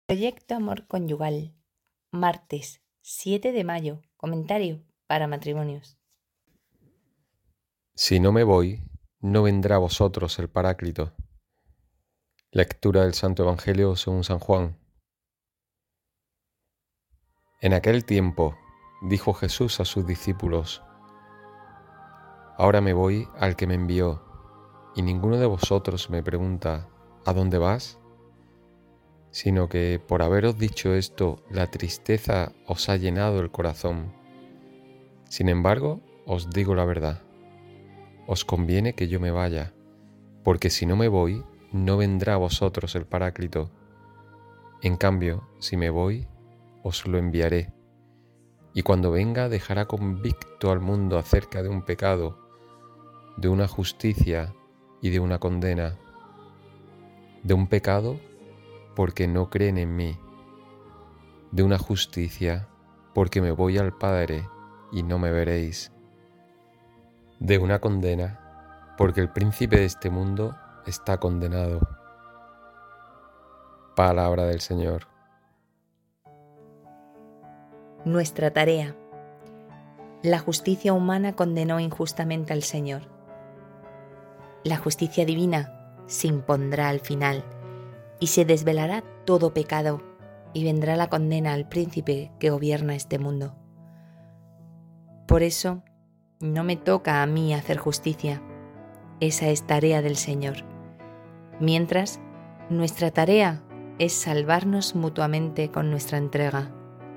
Proyecto Amor Conyugal, martes 7 de mayo, comentario para matrimonios. Si no me voy, no vendrá a vosotros el Paráclito. Lectura del Santo Evangelio según San Juan. En aquel tiempo dijo Jesús a sus discípulos: Ahora me voy al que me envió, y ninguno de vosotros me pregunta: ¿a dónde vas? Sino que por haberos dicho esto, la tristeza os ha llenado el corazón. Sin embargo, os digo la verdad. Os conviene que yo me vaya, porque si no me voy, no vendrá a vosotros el Paráclito. En cambio, si me voy, os lo enviaré. Y cuando venga, dejará convicto al mundo acerca de un pecado, de una justicia y de una condena. De un pecado, porque no creen en mí. De una justicia, porque me voy al Padre y no me veréis. De una condena, porque el príncipe de este mundo está condenado. Palabra del Señor. Nuestra tarea. La justicia humana condenó injustamente al Señor. La justicia divina se impondrá al final y se desvelará todo pecado y vendrá la condena al príncipe que gobierna este mundo. Por eso, no me toca a mí hacer justicia. Esa es tarea del Señor. Mientras, nuestra tarea es salvarnos mutuamente con nuestra entrega.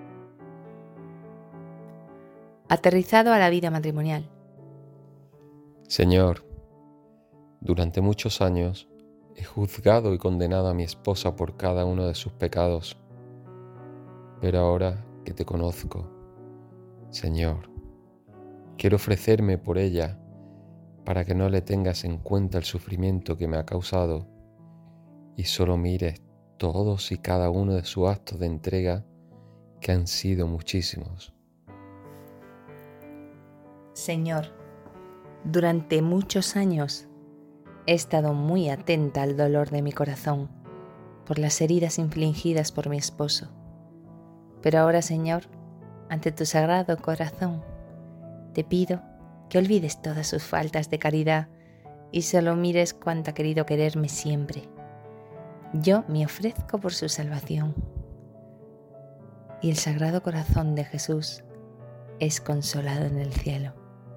Aterrizado a la vida matrimonial. Señor, durante muchos años he juzgado y condenado a mi esposa por cada uno de sus pecados. Pero ahora que te conozco, Señor, quiero ofrecerme por ella para que no le tengas en cuenta el sufrimiento que me ha causado y solo mires todos y cada uno de sus actos de entrega, que han sido muchísimos. Señor, durante muchos años he estado muy atenta al dolor de mi corazón por las heridas infligidas por mi esposo. Pero ahora, Señor, ante tu sagrado corazón, te pido que olvides todas sus faltas de caridad y solo mires cuánto ha querido quererme siempre. Yo me ofrezco por su salvación. Y el sagrado corazón de Jesús es consolado en el cielo.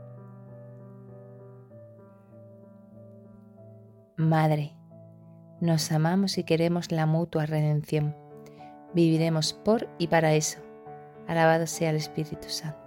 Madre, nos amamos y queremos la mutua redención. Viviremos por y para eso. Alabado sea el Espíritu Santo.